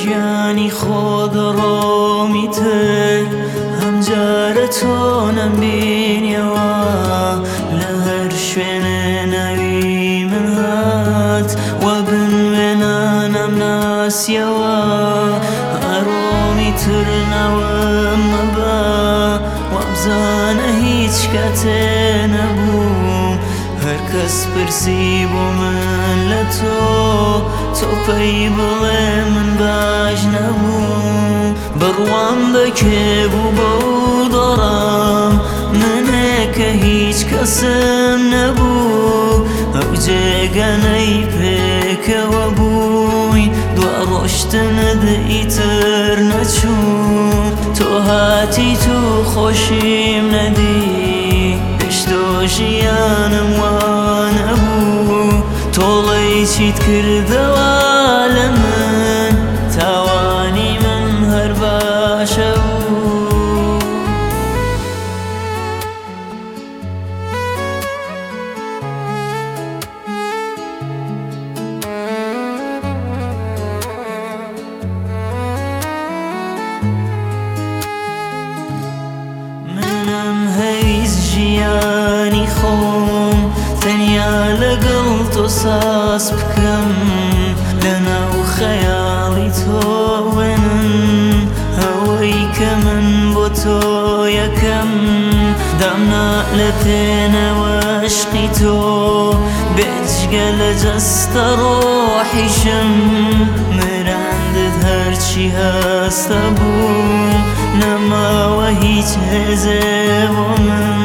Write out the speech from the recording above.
گیانی خود را میتر هم جارتونم بینیوا لهر شوین نوی من هات و بن ونانم ناسیوا هرومی تر نوم مبا وابزانه هیچ کته نبوم هر کس پرسی بو من لتو تو پی بڵێ من باش نەبووم بڕوام بکێ بوو بەو دەڕام منێکە هیچ کەسم نەبوو ئەو جێگەنەی پێکەوە بووی دوا ڕۆشتنت ئیتر نەچوو تۆ هاتی تو خۆشیم نەدی پێشتۆ ژیانم وا نەبوو تۆڵەی چیت کردەوە لە من تاوانی من هەر باشە بوو منم هەیز ژیانی خۆم تەنیا لەگەڵ تۆ ساز بکەم لەناو خەیاڵی تۆ وێنن ئەوەی کە من بۆ تۆ یەکەم دامنا لە پێنەوە عشقی تۆ بێجگە لە جەستە ڕۆحیشم مراندت هەرچی هەستە بوو نەماوە هیچ هێزێ بۆ من